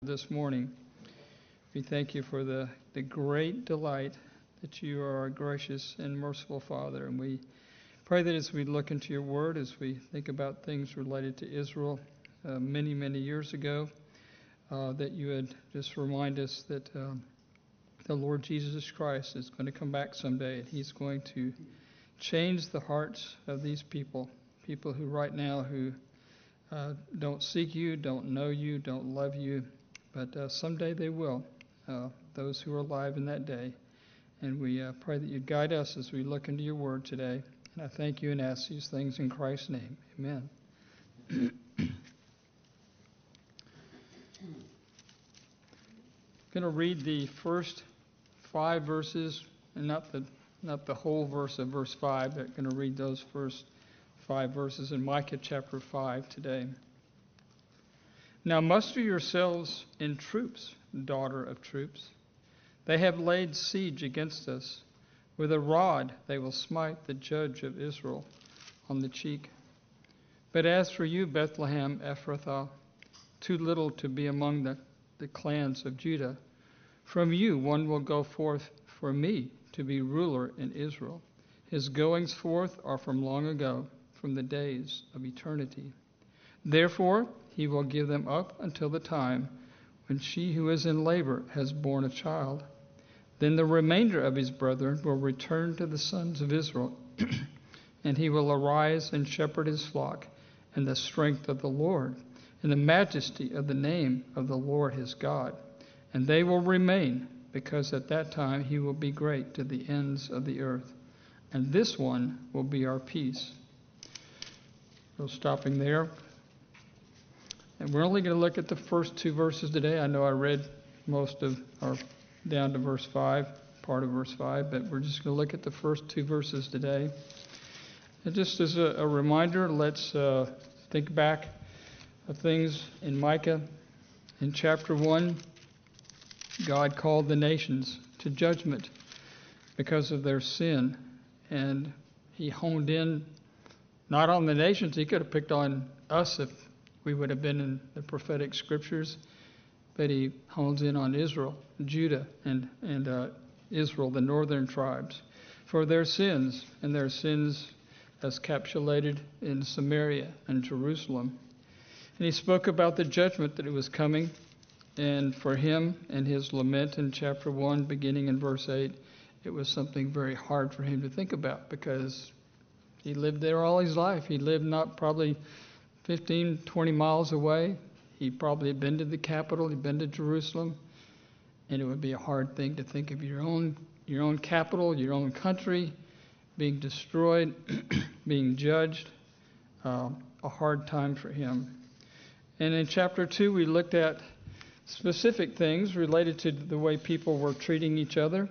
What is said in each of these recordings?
This morning. We thank you for the great delight that you are a gracious and merciful Father. And we pray that as we look into your word, as we think about things related to Israel many, many years ago, that you would just remind us that the Lord Jesus Christ is going to come back someday, and he's going to change the hearts of these people who right now who don't seek you, don't know you, don't love you. But someday they will, those who are alive in that day. And we pray that you guide us as we look into your word today. And I thank you and ask these things in Christ's name. Amen. I'm going to read the first 5 verses, and not the whole verse of verse 5, but I'm going to read those first 5 verses in Micah chapter 5 today. Now muster yourselves in troops, daughter of troops. They have laid siege against us. With a rod they will smite the judge of Israel on the cheek. But as for you, Bethlehem Ephrathah, too little to be among the clans of Judah, from you one will go forth for me to be ruler in Israel. His goings forth are from long ago, from the days of eternity. Therefore he will give them up until the time when she who is in labor has borne a child. Then the remainder of his brethren will return to the sons of Israel, and he will arise and shepherd his flock in the strength of the Lord, in the majesty of the name of the Lord his God. And they will remain, because at that time he will be great to the ends of the earth. And this one will be our peace. So stopping there. And we're only going to look at the first 2 verses today. I know I read down to verse 5, part of verse 5, but we're just going to look at the first 2 verses today. And just as a reminder, let's think back of things in Micah. In chapter 1, God called the nations to judgment because of their sin. And he honed in not on the nations. He could have picked on us if we would have been in the prophetic scriptures, but he hones in on Israel, Judah, and Israel, the northern tribes, for their sins, and their sins as capsulated in Samaria and Jerusalem. And he spoke about the judgment that it was coming, and for him and his lament in chapter 1, beginning in verse 8, it was something very hard for him to think about, because he lived there all his life. He lived not probably 15, 20 miles away. He probably had been to the capital. He'd been to Jerusalem. And it would be a hard thing to think of your own capital, your own country being destroyed, being judged. A hard time for him. And in chapter 2, we looked at specific things related to the way people were treating each other.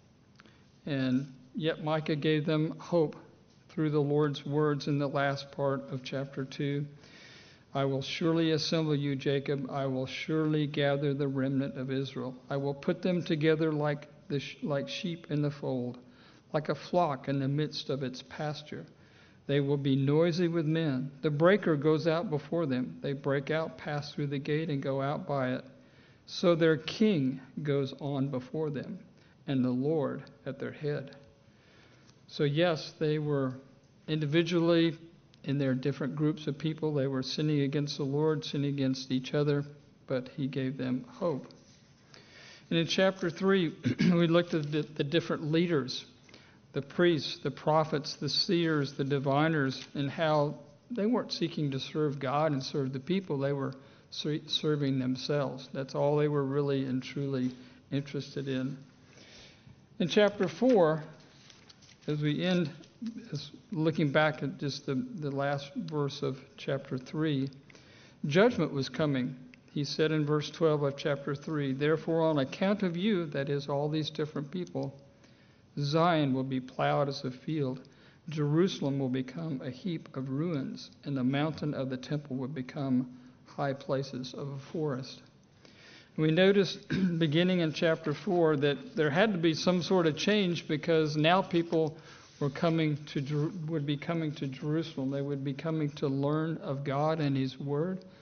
And yet Micah gave them hope through the Lord's words in the last part of chapter 2. I will surely assemble you, Jacob. I will surely gather the remnant of Israel. I will put them together like sheep in the fold, like a flock in the midst of its pasture. They will be noisy with men. The breaker goes out before them. They break out, pass through the gate, and go out by it. So their king goes on before them, and the Lord at their head. So yes, they were individually in their different groups of people. They were sinning against the Lord, sinning against each other, but he gave them hope. And in chapter 3, we looked at the different leaders, the priests, the prophets, the seers, the diviners, and how they weren't seeking to serve God and serve the people. They were serving themselves. That's all they were really and truly interested in. In chapter 4, as we end, looking back at just the last verse of chapter 3, judgment was coming. He said in verse 12 of chapter 3, therefore on account of you, that is all these different people, Zion will be plowed as a field, Jerusalem will become a heap of ruins, and the mountain of the temple will become high places of a forest. We noticed beginning in chapter 4 that there had to be some sort of change, because now people would be coming to Jerusalem. They would be coming to learn of God and his word.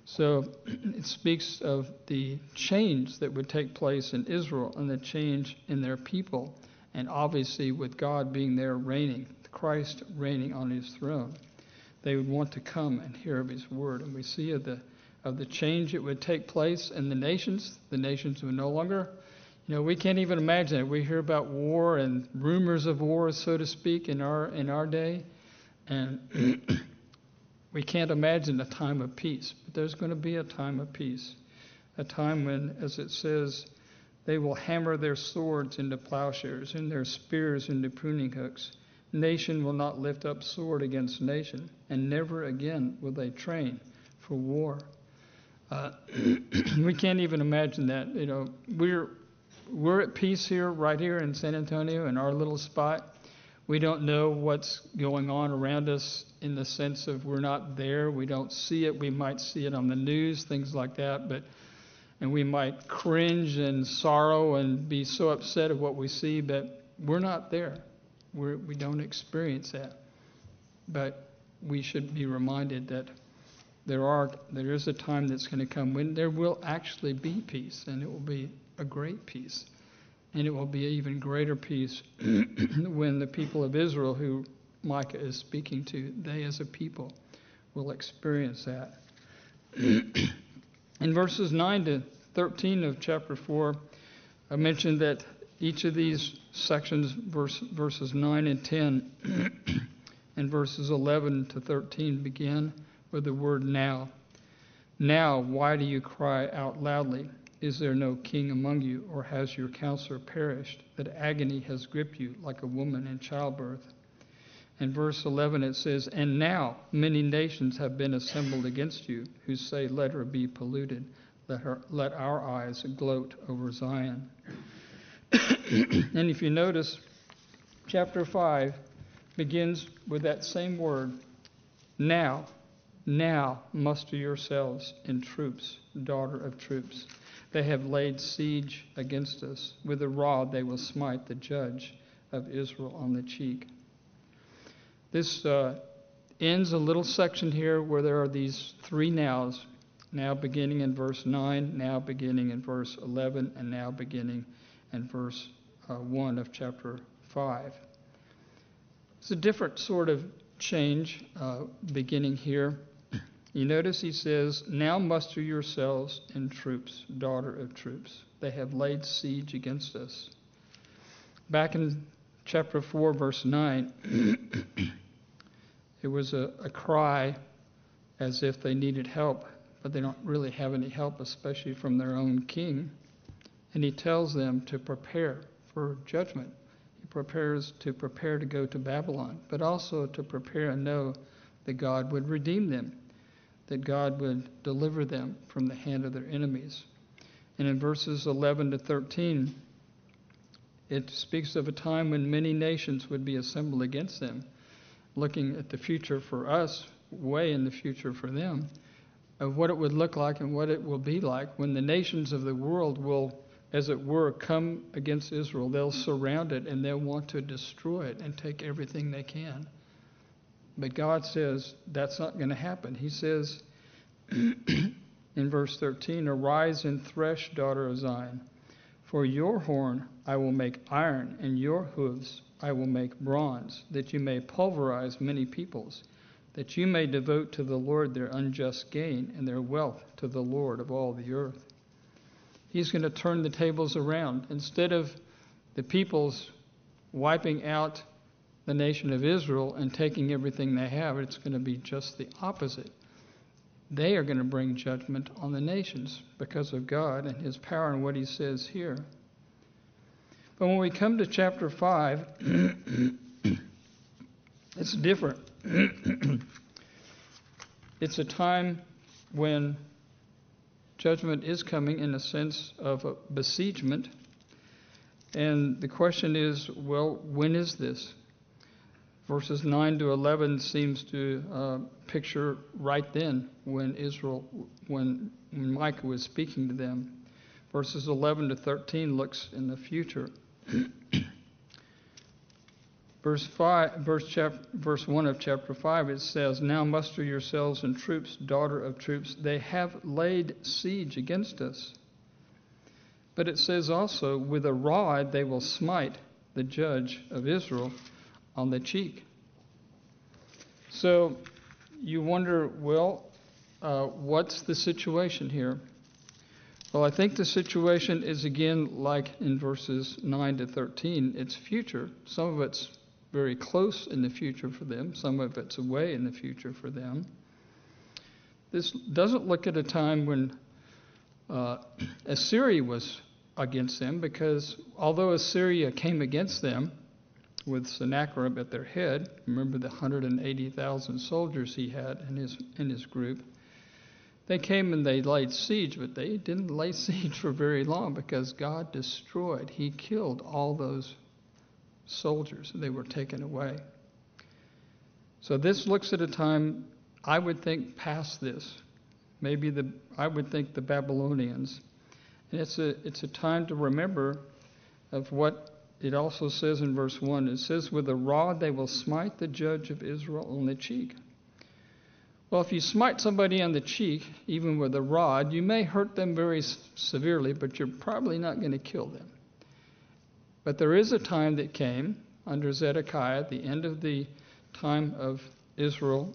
So it speaks of the change that would take place in Israel and the change in their people, and obviously with God being there reigning, Christ reigning on his throne. They would want to come and hear of his word. And we see of the change that would take place in the nations. The nations would no longer, we can't even imagine it. We hear about war and rumors of war, so to speak, in our day. And we can't imagine a time of peace, but there's going to be a time of peace, a time when, as it says, they will hammer their swords into plowshares and their spears into pruning hooks. Nation will not lift up sword against nation, and never again will they train for war. We can't even imagine that. We're at peace here, right here in San Antonio, in our little spot. We don't know what's going on around us in the sense of we're not there. We don't see it. We might see it on the news, things like that. And we might cringe and sorrow and be so upset at what we see, but we're not there. We don't experience that. But we should be reminded that there is a time that's going to come when there will actually be peace, and it will be a great peace. And it will be an even greater peace when the people of Israel, who Micah is speaking to, they as a people will experience that. In verses 9 to 13 of chapter 4, I mentioned that each of these sections, verses 9 and 10, and verses 11 to 13, begin with the word now. Now, why do you cry out loudly? Is there no king among you, or has your counselor perished, that agony has gripped you like a woman in childbirth? In verse 11 it says, and now many nations have been assembled against you, who say, let her be polluted, let our eyes gloat over Zion. And if you notice, chapter 5 begins with that same word, now muster yourselves in troops, daughter of troops. They have laid siege against us. With a rod they will smite the judge of Israel on the cheek. This ends a little section here where there are these three nows, now beginning in verse 9, now beginning in verse 11, and now beginning in verse 1 of chapter 5. It's a different sort of change beginning here. You notice he says, now muster yourselves in troops, daughter of troops. They have laid siege against us. Back in chapter 4, verse 9, it was a cry as if they needed help, but they don't really have any help, especially from their own king. And he tells them to prepare for judgment. He prepares to go to Babylon, but also to prepare and know that God would redeem them, that God would deliver them from the hand of their enemies. And in verses 11 to 13, it speaks of a time when many nations would be assembled against them, looking at the future for us, way in the future for them, of what it would look like and what it will be like when the nations of the world will, as it were, come against Israel. They'll surround it and they'll want to destroy it and take everything they can. But God says that's not going to happen. He says in verse 13, arise and thresh, daughter of Zion. For your horn I will make iron, and your hooves I will make bronze, that you may pulverize many peoples, that you may devote to the Lord their unjust gain, and their wealth to the Lord of all the earth. He's going to turn the tables around. Instead of the peoples wiping out the nation of Israel and taking everything they have, it's going to be just the opposite. They are going to bring judgment on the nations because of God and his power and what he says here. But when we come to chapter 5, it's different. It's a time when judgment is coming in a sense of a besiegement. And the question is, well, when is this? Verses 9 to 11 seems to picture right then when Micah was speaking to them. Verses 11 to 13 looks in the future. Verse 1 of chapter 5, it says, "Now muster yourselves in troops, daughter of troops. They have laid siege against us." But it says also, "With a rod they will smite the judge of Israel on the cheek." So you wonder, what's the situation here? Well, I think the situation is, again, like in verses 9 to 13. It's future. Some of it's very close in the future for them. Some of it's away in the future for them. This doesn't look at a time when Assyria was against them, because although Assyria came against them with Sennacherib at their head, remember the 180,000 soldiers he had in his group, they came and they laid siege, but they didn't lay siege for very long, because God destroyed. He killed all those soldiers. They were taken away. So this looks at a time, I would think, past this. I would think the Babylonians. And it's a time to remember of what it also says in verse 1. It says, "With a rod they will smite the judge of Israel on the cheek." Well, if you smite somebody on the cheek, even with a rod, you may hurt them very severely, but you're probably not going to kill them. But there is a time that came under Zedekiah, at the end of the time of Israel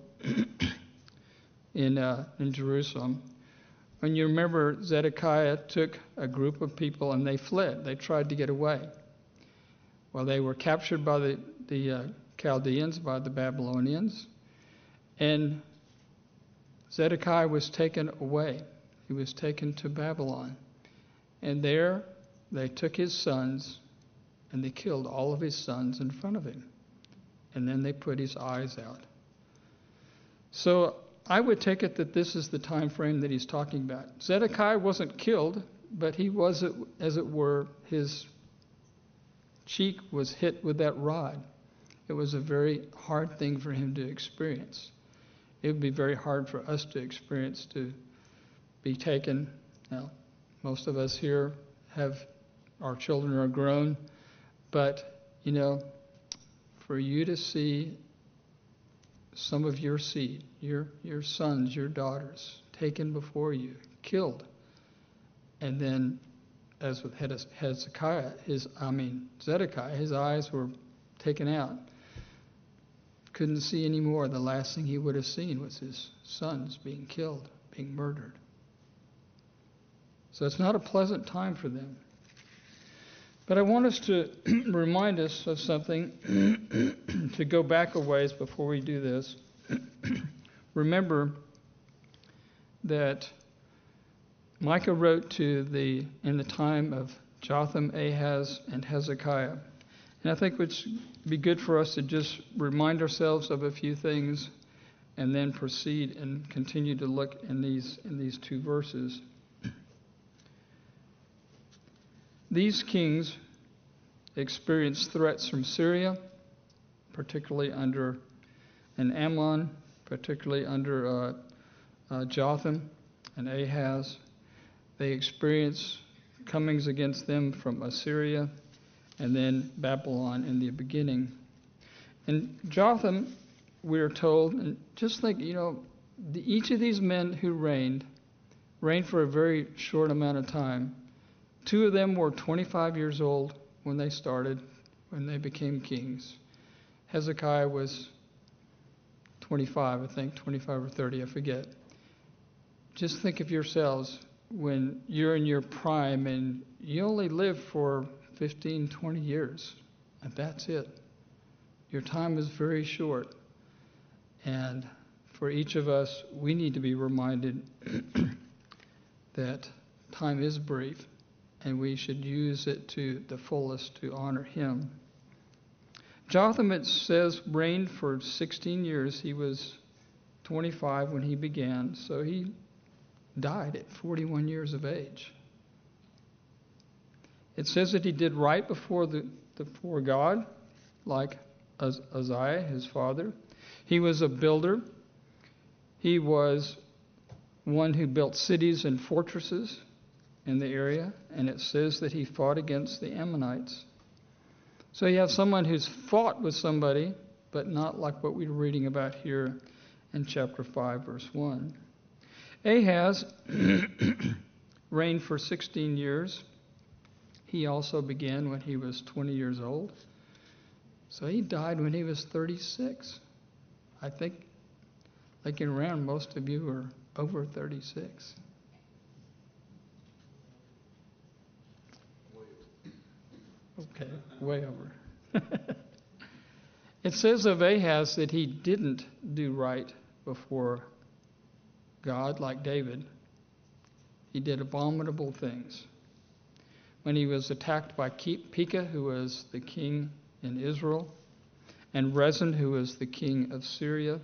in Jerusalem, when you remember Zedekiah took a group of people and they fled. They tried to get away. Well, they were captured by the Chaldeans, by the Babylonians, and Zedekiah was taken away. He was taken to Babylon. And there they took his sons and they killed all of his sons in front of him. And then they put his eyes out. So I would take it that this is the time frame that he's talking about. Zedekiah wasn't killed, but he was, as it were, his cheek was hit with that rod. It was a very hard thing for him to experience. It would be very hard for us to experience, to be taken. Now, most of us here our children are grown, but, for you to see some of your seed, your sons, your daughters, taken before you, killed, and then, as with Zedekiah, his eyes were taken out. Couldn't see anymore. The last thing he would have seen was his sons being killed, being murdered. So it's not a pleasant time for them. But I want us to remind us of something, to go back a ways before we do this. Remember that Micah wrote in the time of Jotham, Ahaz, and Hezekiah. And I think it would be good for us to just remind ourselves of a few things and then proceed and continue to look in these two verses. These kings experienced threats from Syria, particularly under Ammon, particularly under Jotham and Ahaz. They experienced comings against them from Assyria and then Babylon in the beginning. And Jotham, we are told, and just think, each of these men who reigned for a very short amount of time. Two of them were 25 years old when they became kings. Hezekiah was 25, I think, 25 or 30, I forget. Just think of yourselves when you're in your prime and you only live for 15, 20 years, and that's it. Your time is very short. And for each of us, we need to be reminded that time is brief, and we should use it to the fullest to honor him. Jotham, it says, reigned for 16 years. He was 25 when he began, so he died at 41 years of age. It says that he did right before God, like Uzziah, his father. He was a builder. He was one who built cities and fortresses in the area, and it says that he fought against the Ammonites. So you have someone who's fought with somebody, but not like what we're reading about here in chapter 5, verse 1. Ahaz reigned for 16 years. He also began when he was 20 years old. So he died when he was 36. I think, looking around, most of you are over 36. Okay, way over. It says of Ahaz that he didn't do right before God like David. He did abominable things. When he was attacked by Pekah, who was the king in Israel, and Rezin, who was the king of Syria,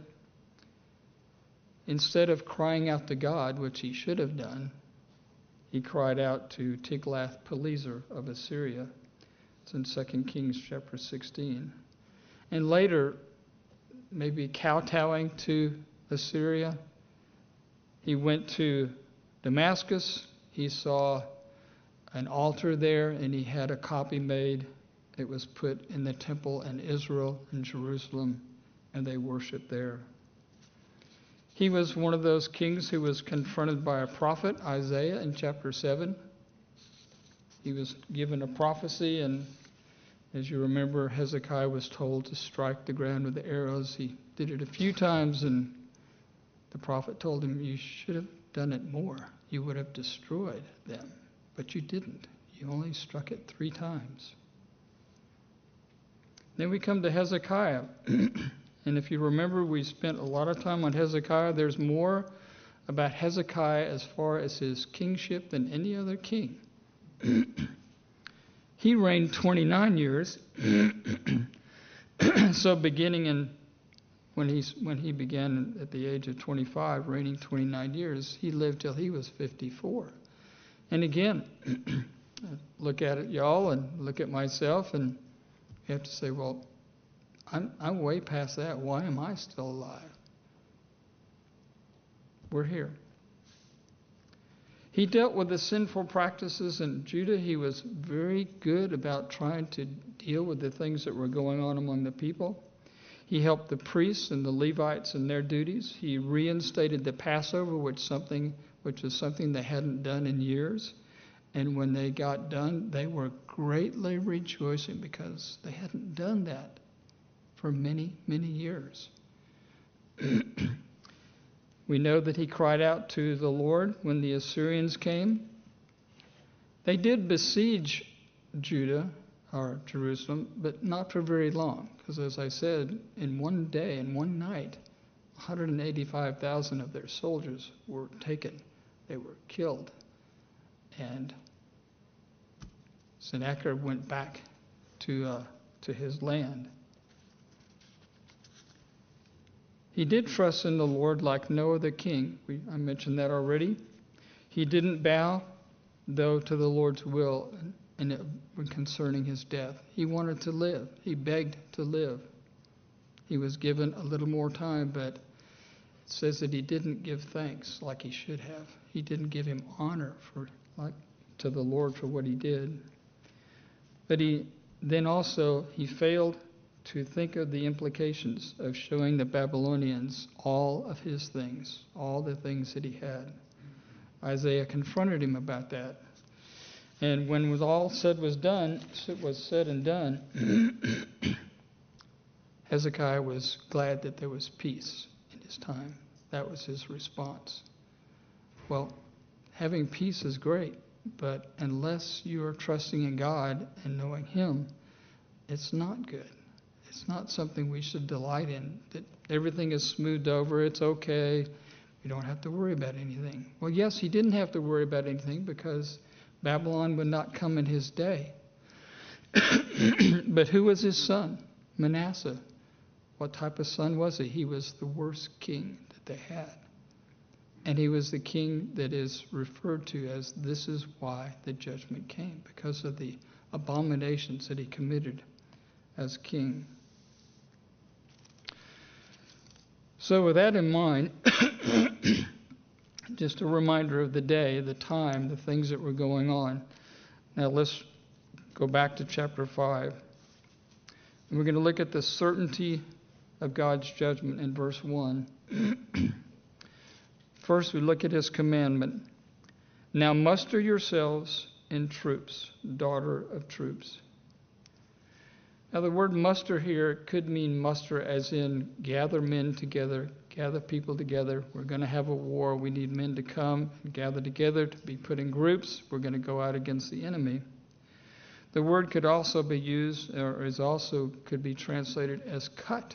instead of crying out to God, which he should have done, he cried out to Tiglath-Pileser of Assyria. It's in 2 Kings chapter 16. And later, maybe kowtowing to Assyria, he went to Damascus. He saw an altar there, and he had a copy made. It was put in the temple in Israel, in Jerusalem, and they worshiped there. He was one of those kings who was confronted by a prophet, Isaiah, in chapter 7. He was given a prophecy, and as you remember, Hezekiah was told to strike the ground with the arrows. He did it a few times, and the prophet told him, you should have done it more. You would have destroyed them, but you didn't. You only struck it 3 times. Then we come to Hezekiah. And if you remember, we spent a lot of time on Hezekiah. There's more about Hezekiah as far as his kingship than any other king. He reigned 29 years. So beginning in when he began at the age of 25, reigning 29 years, he lived till he was 54. And again, look at it, y'all, and look at myself, and you have to say, well, I'm way past that. Why am I still alive? We're here. He dealt with the sinful practices in Judah. He was very good about trying to deal with the things that were going on among the people. He helped the priests and the Levites in their duties. He reinstated the Passover, which is something they hadn't done in years. And when they got done, they were greatly rejoicing because they hadn't done that for many, many years. We know that he cried out to the Lord when the Assyrians came. They did besiege Judah, or Jerusalem, but not for very long. Because as I said, in one day, in one night, 185,000 of their soldiers were taken. They were killed. And Sennacherib went back to his land. He did trust in the Lord like no other king. I mentioned that already. He didn't bow, though, to the Lord's will concerning his death. He wanted to live. He begged to live. He was given a little more time, but it says that he didn't give thanks like he should have. He didn't give him honor to the Lord for what he did. But he failed to think of the implications of showing the Babylonians all of his things, all the things that he had. Isaiah confronted him about that. And when all was said and done, Hezekiah was glad that there was peace in his time. That was his response. Well, having peace is great, but unless you are trusting in God and knowing Him, it's not good. It's not something we should delight in, that everything is smoothed over, it's okay, we don't have to worry about anything. Well, yes, he didn't have to worry about anything because Babylon would not come in his day. But who was his son? Manasseh. What type of son was he? He was the worst king that they had. And he was the king that is referred to as, this is why the judgment came, because of the abominations that he committed as king. So with that in mind, just a reminder of the day, the time, the things that were going on. Now let's go back to chapter 5. And we're going to look at the certainty of God's judgment in verse 1. First, we look at his commandment. Now muster yourselves in troops, daughter of troops. Now the word muster here could mean muster as in gather men together, gather people together. We're going to have a war. We need men to come, gather together, to be put in groups. We're going to go out against the enemy. The word could also be used, or is also could be translated as cut.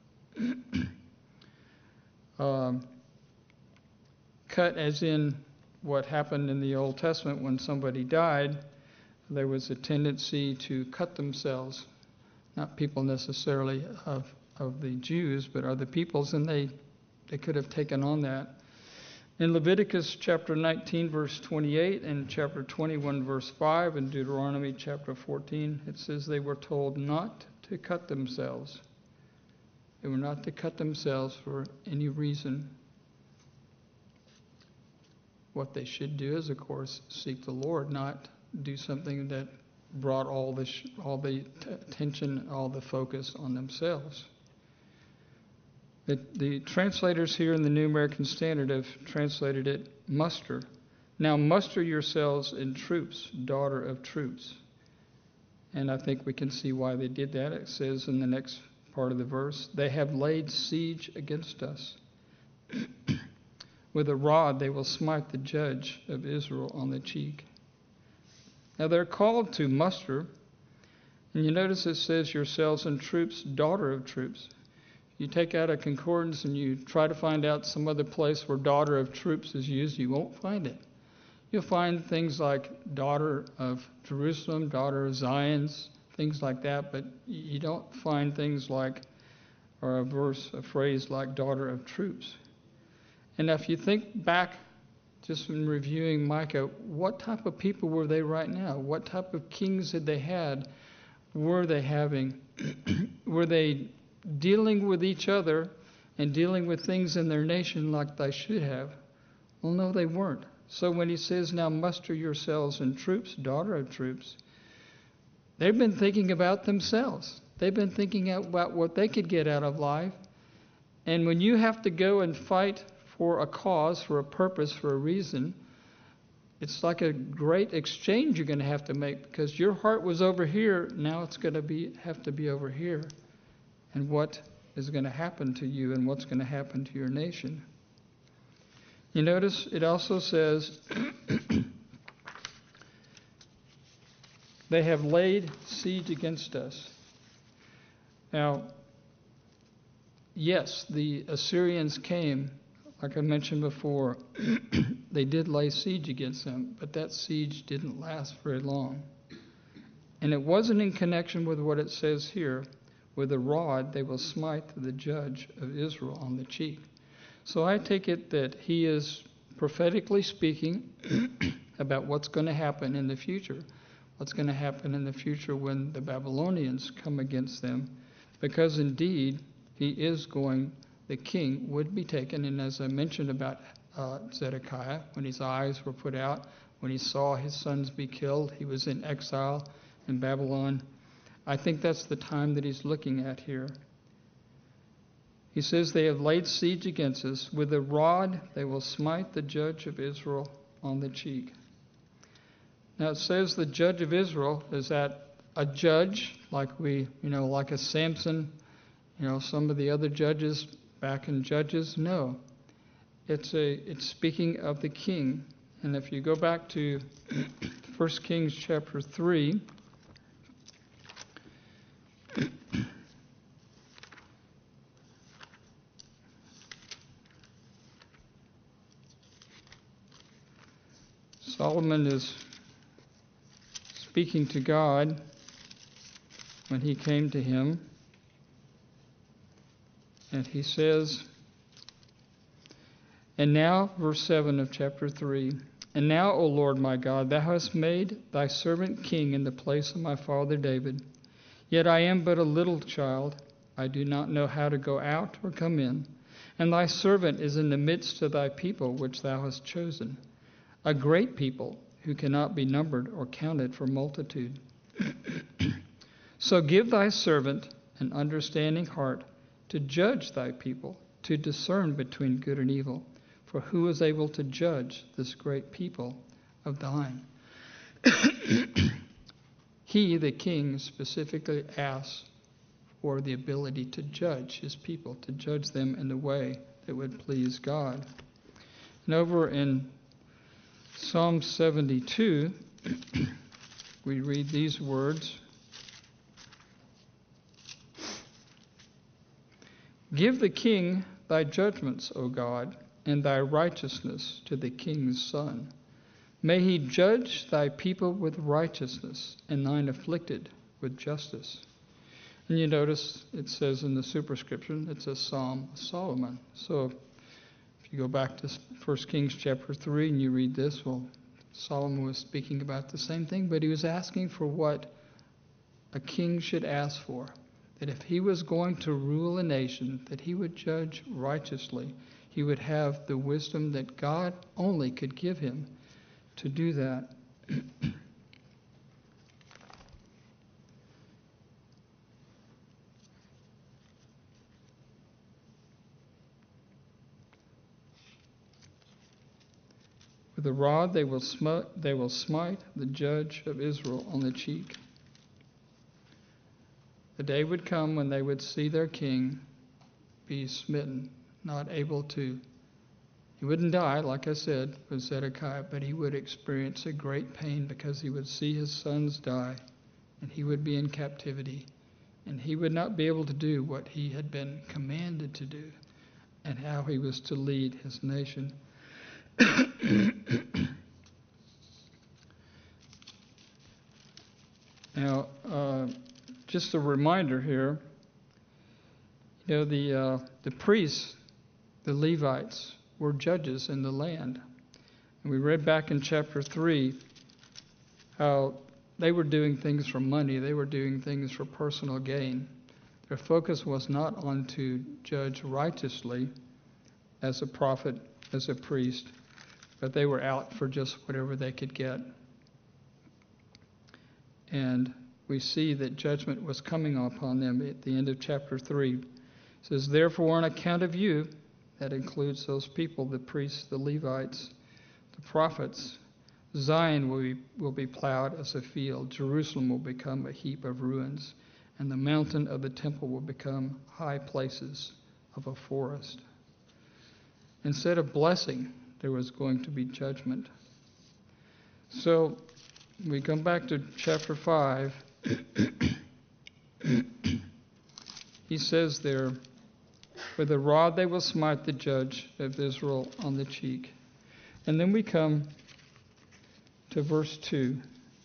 Cut as in what happened in the Old Testament when somebody died. There was a tendency to cut themselves. Not people necessarily of the Jews, but other peoples, and they could have taken on that. In Leviticus chapter 19, verse 28, and chapter 21, verse 5, and Deuteronomy chapter 14, it says they were told not to cut themselves. They were not to cut themselves for any reason. What they should do is, of course, seek the Lord, not do something that brought all the attention, all the focus on themselves. The translators here in the New American Standard have translated it muster. Now muster yourselves in troops, daughter of troops. And I think we can see why they did that. It says in the next part of the verse, they have laid siege against us. With a rod they will smite the judge of Israel on the cheek. Now they're called to muster, and you notice it says yourselves in troops, daughter of troops. You take out a concordance and you try to find out some other place where daughter of troops is used, you won't find it. You'll find things like daughter of Jerusalem, daughter of Zions, things like that, but you don't find things like, or a phrase like daughter of troops. And if you think back, just in reviewing Micah, what type of people were they right now? What type of kings had they had? Were they having? Were they dealing with each other and dealing with things in their nation like they should have? Well, no, they weren't. So when he says, now muster yourselves in troops, daughter of troops, they've been thinking about themselves. They've been thinking about what they could get out of life. And when you have to go and fight for a cause, for a purpose, for a reason, it's like a great exchange you're going to have to make, because your heart was over here, now it's going to have to be over here. And what is going to happen to you and what's going to happen to your nation? You notice it also says they have laid siege against us. Now, yes, the Assyrians came. Like I mentioned before, they did lay siege against them, but that siege didn't last very long. And it wasn't in connection with what it says here, with a rod they will smite the judge of Israel on the cheek. So I take it that he is prophetically speaking about what's going to happen in the future. What's going to happen in the future when the Babylonians come against them, because indeed the king would be taken. And as I mentioned about Zedekiah, when his eyes were put out, when he saw his sons be killed, he was in exile in Babylon. I think that's the time that he's looking at here. He says, they have laid siege against us. With a rod they will smite the judge of Israel on the cheek. Now it says the judge of Israel. Is that a judge like like a Samson, some of the other judges back in Judges? No. It's speaking of the king. And if you go back to 1 Kings chapter 3, Solomon is speaking to God when he came to him. And he says, and now, verse 7 of chapter 3, and now, O Lord my God, thou hast made thy servant king in the place of my father David. Yet I am but a little child. I do not know how to go out or come in. And thy servant is in the midst of thy people which thou hast chosen, a great people who cannot be numbered or counted for multitude. So give thy servant an understanding heart, to judge thy people, to discern between good and evil. For who is able to judge this great people of thine? He, the king, specifically asks for the ability to judge his people, to judge them in the way that would please God. And over in Psalm 72, we read these words. Give the king thy judgments, O God, and thy righteousness to the king's son. May he judge thy people with righteousness, and thine afflicted with justice. And you notice it says in the superscription, it's a Psalm of Solomon. So if you go back to 1 Kings chapter 3 and you read this, well, Solomon was speaking about the same thing, but he was asking for what a king should ask for. That if he was going to rule a nation, that he would judge righteously. He would have the wisdom that God only could give him to do that. With a rod they will smite the judge of Israel on the cheek. The day would come when they would see their king be smitten, not able to. He wouldn't die, like I said, with Zedekiah, but he would experience a great pain because he would see his sons die, and he would be in captivity, and he would not be able to do what he had been commanded to do, and how he was to lead his nation. Now, just a reminder here, the priests, the Levites, were judges in the land. And we read back in chapter 3 how they were doing things for money. They were doing things for personal gain. Their focus was not on to judge righteously as a prophet, as a priest, but they were out for just whatever they could get. And we see that judgment was coming upon them at the end of chapter 3. It says, therefore, on account of you, that includes those people, the priests, the Levites, the prophets, Zion will be plowed as a field. Jerusalem will become a heap of ruins, and the mountain of the temple will become high places of a forest. Instead of blessing, there was going to be judgment. So we come back to chapter 5. He says there, with a rod they will smite the judge of Israel on the cheek. And then we come to verse 2.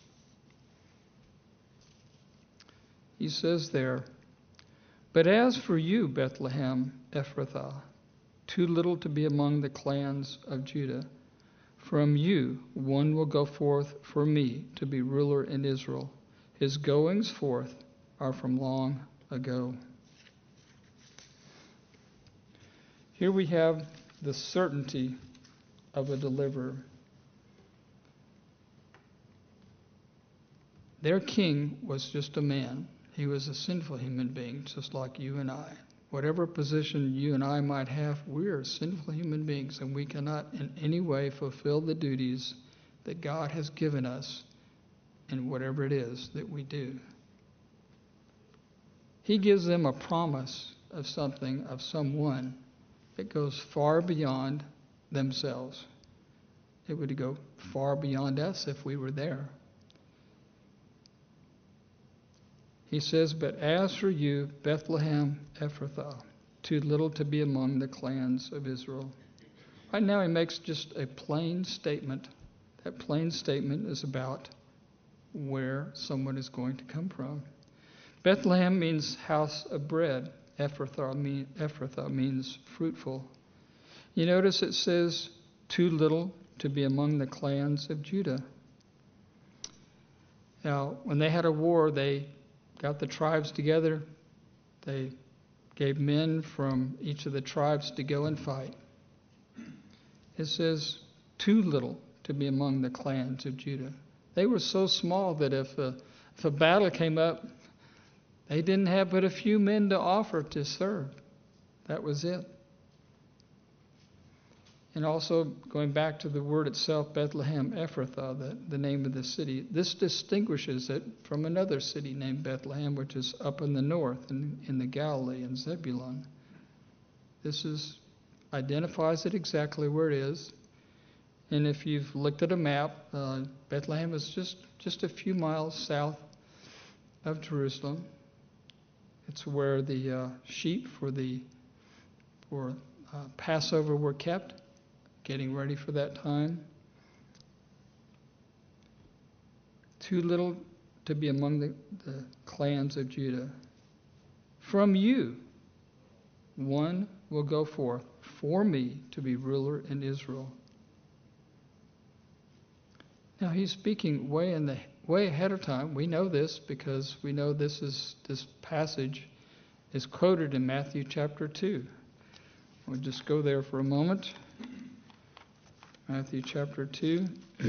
He says there, but as for you, Bethlehem Ephrathah, too little to be among the clans of Judah, from you one will go forth for me to be ruler in Israel. His goings forth are from long ago. Here we have the certainty of a deliverer. Their king was just a man. He was a sinful human being, just like you and I. Whatever position you and I might have, we are sinful human beings, and we cannot in any way fulfill the duties that God has given us in whatever it is that we do. He gives them a promise of something, of someone that goes far beyond themselves. It would go far beyond us if we were there. He says, but as for you, Bethlehem Ephrathah, too little to be among the clans of Israel. Right now he makes just a plain statement. That plain statement is about where someone is going to come from. Bethlehem means house of bread. Ephrathah means fruitful. You notice it says, too little to be among the clans of Judah. Now, when they had a war, they got the tribes together. They gave men from each of the tribes to go and fight. It says, too little to be among the clans of Judah. They were so small that if a battle came up, They didn't have but a few men to offer to serve. That was it. And also, going back to the word itself, Bethlehem Ephrathah, the name of the city, this distinguishes it from another city named Bethlehem, which is up in the north, in the Galilee, in Zebulun. This identifies it exactly where it is. And if you've looked at a map, Bethlehem is just a few miles south of Jerusalem. It's where the sheep for Passover were kept, getting ready for that time. Too little to be among the clans of Judah. From you, one will go forth for me to be ruler in Israel. Now he's speaking way ahead of time. We know this because we know this passage is quoted in Matthew chapter 2. We'll just go there for a moment. Matthew chapter 2.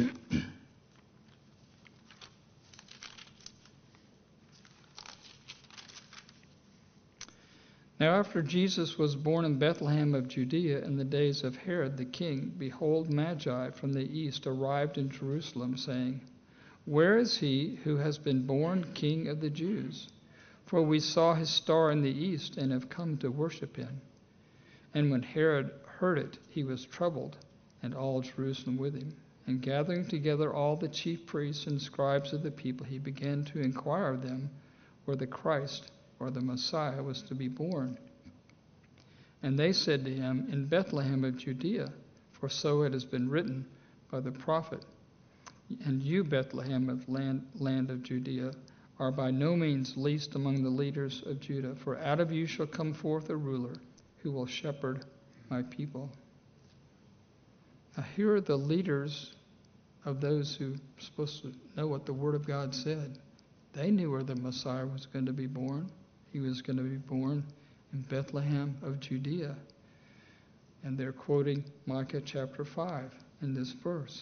Now after Jesus was born in Bethlehem of Judea in the days of Herod the king, behold, Magi from the east arrived in Jerusalem, saying, Where is he who has been born King of the Jews? For we saw his star in the east and have come to worship him. And when Herod heard it, he was troubled, and all Jerusalem with him. And gathering together all the chief priests and scribes of the people, he began to inquire of them where the Christ, or the Messiah, was to be born. And they said to him, In Bethlehem of Judea, for so it has been written by the prophet, And you, Bethlehem of land of Judea, are by no means least among the leaders of Judah, for out of you shall come forth a ruler who will shepherd my people. Now here are the leaders of those who are supposed to know what the Word of God said. They knew where the Messiah was going to be born. He was going to be born in Bethlehem of Judea. And they're quoting Micah chapter 5 in this verse.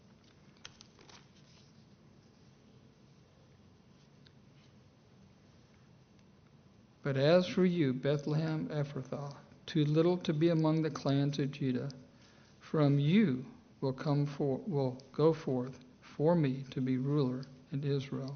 But as for you, Bethlehem Ephrathah, too little to be among the clans of Judah, from you will go forth for me to be ruler in Israel.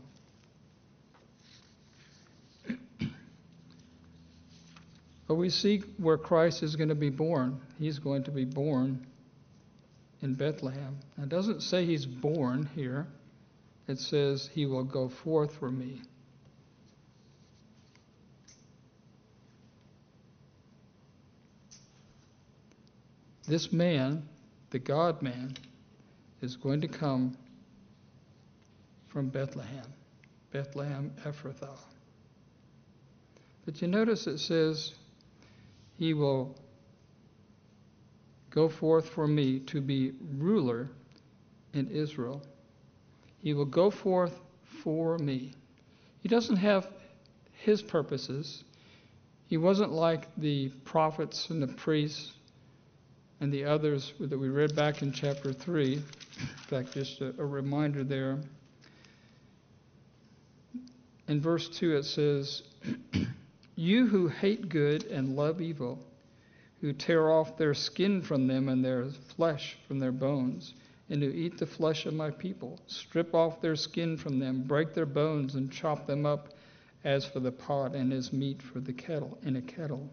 But we see where Christ is going to be born. He's going to be born in Bethlehem. Now, it doesn't say he's born here. It says he will go forth for me. This man, the God-man, is going to come from Bethlehem Ephrathah. But you notice it says, he will go forth for me to be ruler in Israel. He will go forth for me. He doesn't have his purposes. He wasn't like the prophets and the priests and the others that we read back in chapter 3. In fact, just a reminder there. In verse 2 it says, You who hate good and love evil, who tear off their skin from them and their flesh from their bones, and who eat the flesh of my people, strip off their skin from them, break their bones, and chop them up as for the pot and as meat for the kettle in a kettle.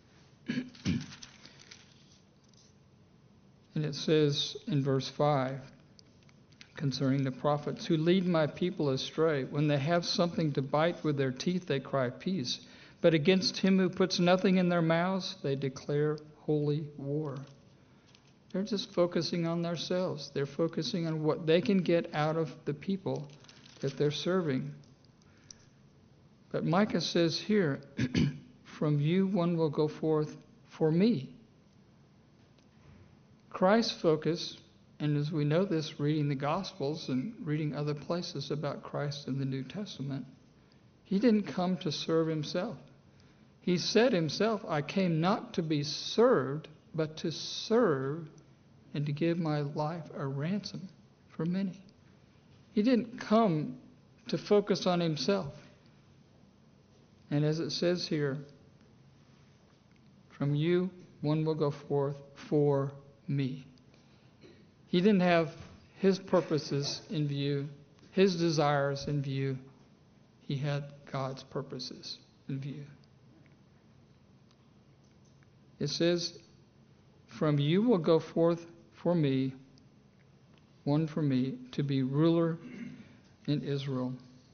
And it says in verse 5, concerning the prophets, who lead my people astray. When they have something to bite with their teeth, they cry peace. But against him who puts nothing in their mouths, they declare holy war. They're just focusing on themselves. They're focusing on what they can get out of the people that they're serving. But Micah says here, from you one will go forth for me. Christ's focus, and as we know this reading the Gospels and reading other places about Christ in the New Testament, he didn't come to serve himself. He said himself, I came not to be served, but to serve and to give my life a ransom for many. He didn't come to focus on himself. And as it says here, from you one will go forth for me. He didn't have his purposes in view, his desires in view. He had God's purposes in view. It says, from you will go forth for me, one for me, to be ruler in Israel.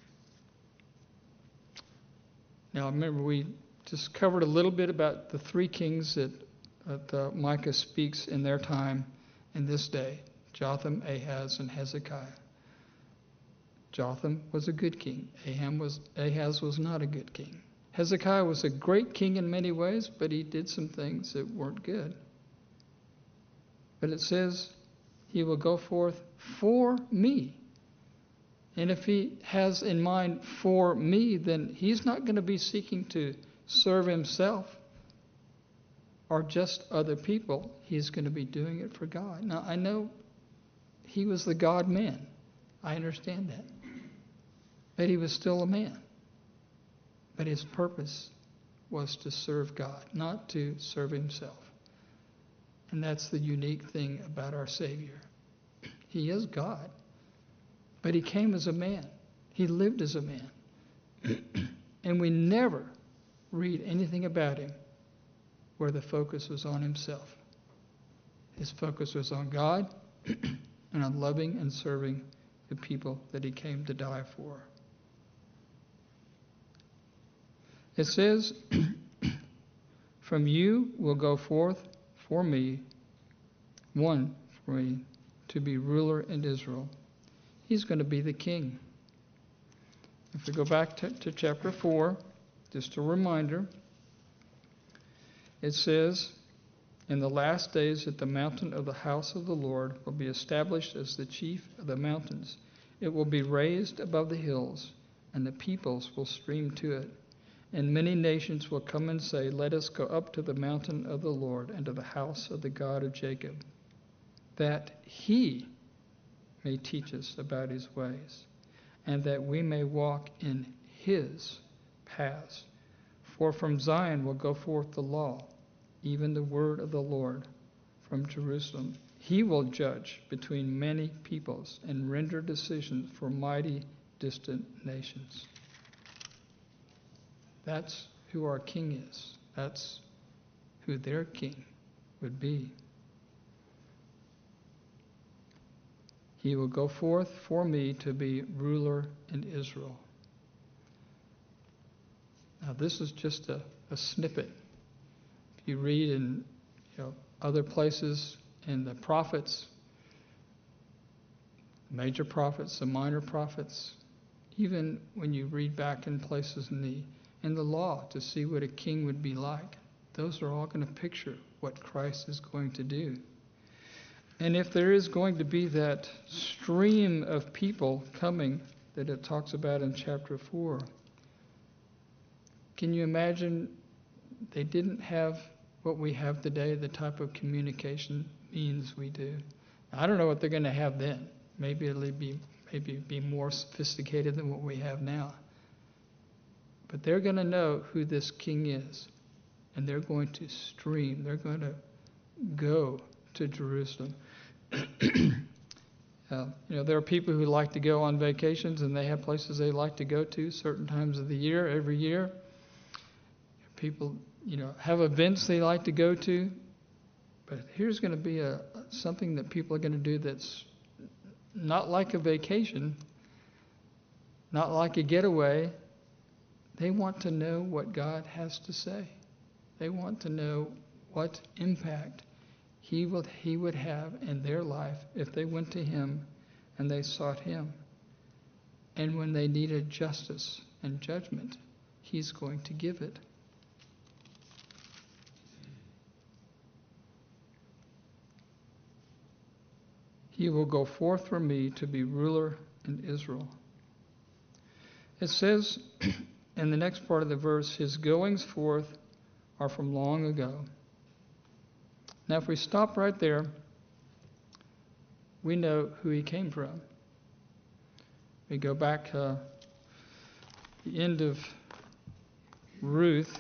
Now, remember, we just covered a little bit about the three kings that Micah speaks in their time in this day: Jotham, Ahaz, and Hezekiah. Jotham was a good king. Ahaz was not a good king. Hezekiah was a great king in many ways, but he did some things that weren't good. But it says, he will go forth for me. And if he has in mind for me, then he's not going to be seeking to serve himself or just other people. He's going to be doing it for God. Now, I know he was the God man. I understand that. But he was still a man. But his purpose was to serve God, not to serve himself. And that's the unique thing about our Savior. He is God, but he came as a man. He lived as a man. And we never read anything about him where the focus was on himself. His focus was on God and on loving and serving the people that he came to die for. It says, from you will go forth for me, one for me, to be ruler in Israel. He's going to be the king. If we go back to chapter 4, just a reminder, it says, in the last days that the mountain of the house of the Lord will be established as the chief of the mountains. It will be raised above the hills, and the peoples will stream to it. And many nations will come and say, let us go up to the mountain of the Lord and to the house of the God of Jacob, that he may teach us about his ways, and that we may walk in his paths. For from Zion will go forth the law, even the word of the Lord from Jerusalem. He will judge between many peoples and render decisions for mighty distant nations. That's who our king is. That's who their king would be. He will go forth for me to be ruler in Israel. Now, this is just a snippet. If you read in other places in the prophets, major prophets, the minor prophets, even when you read back in places in the law to see what a king would be like, those are all going to picture what Christ is going to do. And if there is going to be that stream of people coming that it talks about in chapter 4, can you imagine they didn't have what we have today, the type of communication means we do? I don't know what they're going to have then. Maybe it'll be more sophisticated than what we have now. But they're going to know who this king is, and they're going to stream. They're going to go to Jerusalem. There are people who like to go on vacations, and they have places they like to go to certain times of the year, every year. People, have events they like to go to. But here's going to be something that people are going to do that's not like a vacation, not like a getaway. They want to know what God has to say. They want to know what impact he would have in their life if they went to him and they sought him. And when they needed justice and judgment, he's going to give it. He will go forth from me to be ruler in Israel. It says in the next part of the verse, his goings forth are from long ago. Now, if we stop right there, we know who he came from. We go back the end of Ruth,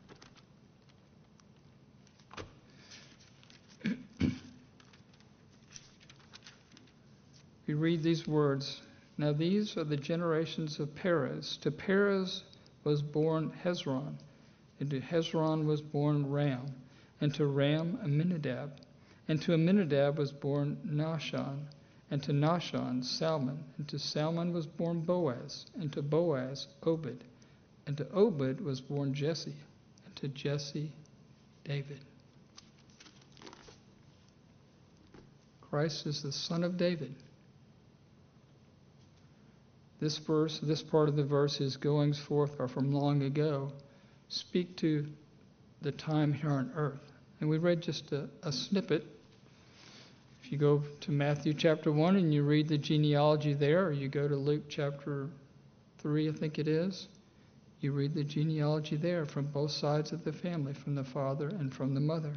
we read these words. Now these are the generations of Perez. To Perez was born Hezron, and to Hezron was born Ram, and to Ram Amminadab, and to Amminadab was born Nahshon, and to Nahshon Salmon, and to Salmon was born Boaz, and to Boaz Obed, and to Obed was born Jesse, and to Jesse David. Christ is the son of David. This verse, this part of the verse, his goings forth are from long ago, speak to the time here on earth. And we read just a snippet. If you go to Matthew chapter 1 and you read the genealogy there, or you go to Luke chapter 3, I think it is, you read the genealogy there from both sides of the family, from the father and from the mother.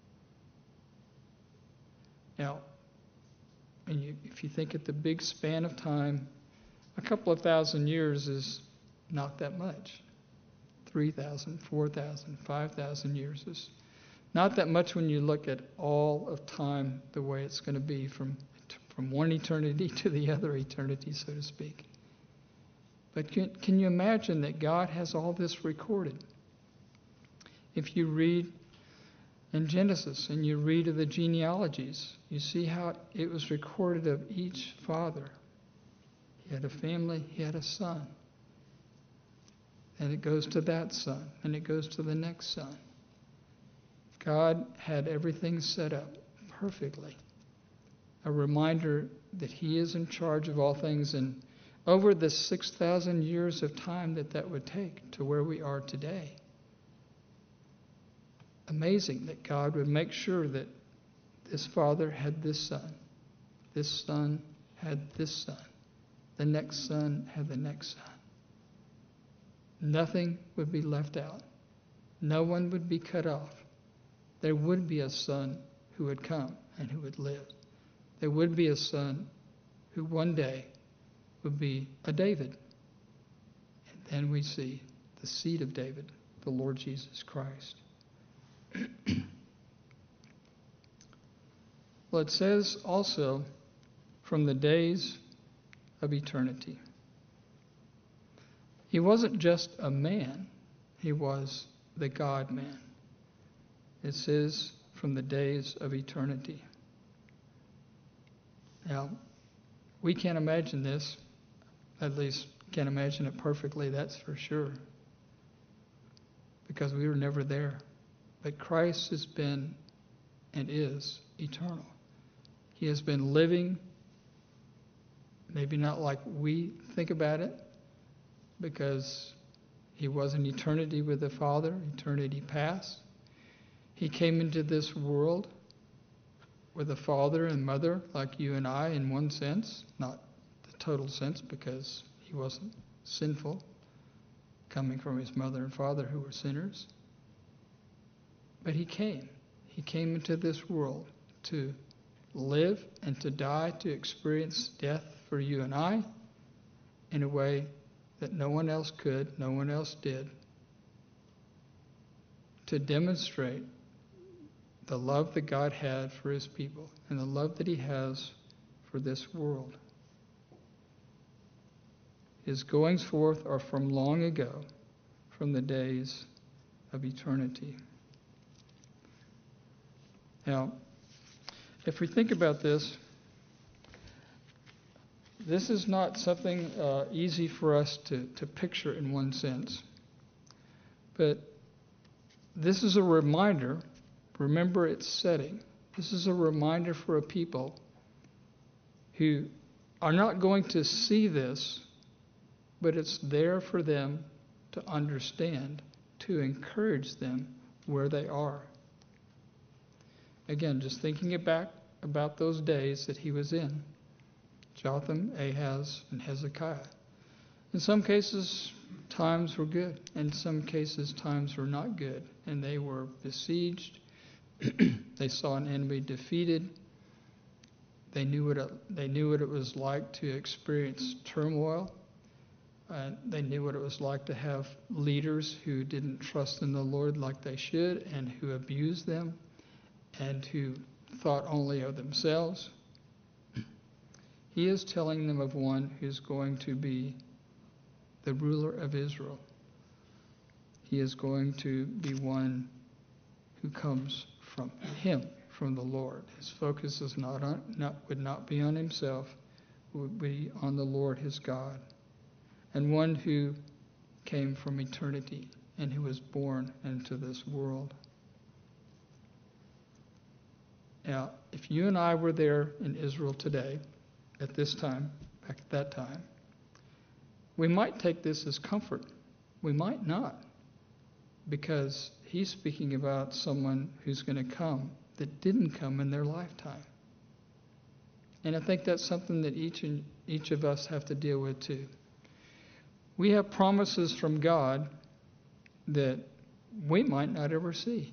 Now, if you think at the big span of time, a couple of thousand years is not that much. 3,000, 4,000, 5,000 years is not that much when you look at all of time the way it's going to be from one eternity to the other eternity, so to speak. But can you imagine that God has all this recorded? If you read in Genesis and you read of the genealogies, you see how it was recorded of each father. He had a family, he had a son. And it goes to that son, and it goes to the next son. God had everything set up perfectly. A reminder that he is in charge of all things, and over the 6,000 years of time that would take to where we are today. Amazing that God would make sure that this father had this son had this son, the next son had the next son. Nothing would be left out. No one would be cut off. There would be a son who would come and who would live. There would be a son who one day would be a David. And then we see the seed of David, the Lord Jesus Christ. Well, it says also from the days of eternity. He wasn't just a man, he was the God-man. It says from the days of eternity. Now, we can't imagine this, at least can't imagine it perfectly, that's for sure, because we were never there. But Christ has been and is eternal. He has been living, maybe not like we think about it, because he was in eternity with the Father, eternity past. He came into this world with a father and mother like you and I in one sense, not the total sense because he wasn't sinful, coming from his mother and father who were sinners. But he came. He came into this world to live and to die, to experience death for you and I in a way that no one else could, no one else did, to demonstrate the love that God had for his people and the love that he has for this world. His goings forth are from long ago, from the days of eternity. Now, if we think about this, this is not something easy for us to picture in one sense. But this is a reminder. Remember its setting. This is a reminder for a people who are not going to see this, but it's there for them to understand, to encourage them where they are. Again, just thinking back about those days that he was in, Jotham, Ahaz, and Hezekiah. In some cases, times were good. In some cases, times were not good, and they were besieged. They saw an enemy defeated. They knew what it was like to experience turmoil. They knew what it was like to have leaders who didn't trust in the Lord like they should, and who abused them, and who thought only of themselves. He is telling them of one who's going to be the ruler of Israel. He is going to be one who comes from him, from the Lord. His focus is would not be on himself, would be on the Lord his God, and one who came from eternity and who was born into this world. Now, if you and I were there in Israel today, at this time, back at that time, we might take this as comfort. We might not, because he's speaking about someone who's going to come that didn't come in their lifetime. And I think that's something that each of us have to deal with too. We have promises from God that we might not ever see.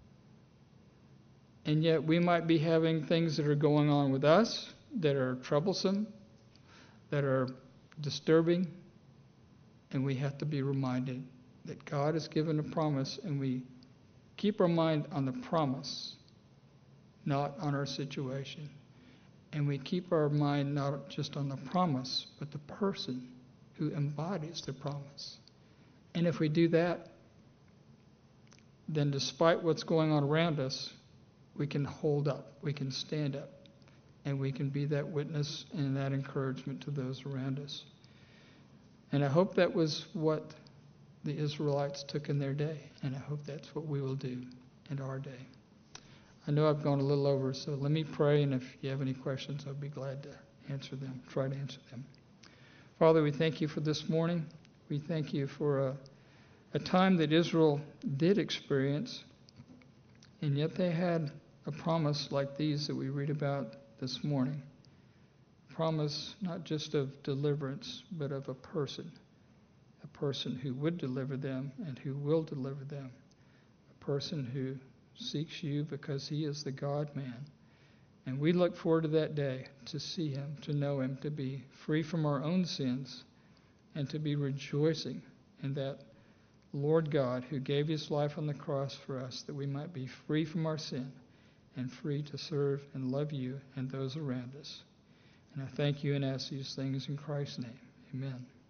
And yet we might be having things that are going on with us that are troublesome, that are disturbing, and we have to be reminded that God has given a promise, and we keep our mind on the promise, not on our situation. And we keep our mind not just on the promise, but the person who embodies the promise. And if we do that, then despite what's going on around us, we can hold up, we can stand up, and we can be that witness and that encouragement to those around us. And I hope that was what the Israelites took in their day, and I hope that's what we will do in our day. I know I've gone a little over, so let me pray, and if you have any questions, I'll be glad to answer them, try to answer them. Father, we thank you for this morning. We thank you for a time that Israel did experience, and yet they had a promise like these that we read about this morning. A promise not just of deliverance, but of a person who would deliver them and who will deliver them, a person who seeks you because he is the God-man. And we look forward to that day, to see him, to know him, to be free from our own sins, and to be rejoicing in that Lord God who gave his life on the cross for us, that we might be free from our sin and free to serve and love you and those around us. And I thank you and ask these things in Christ's name. Amen.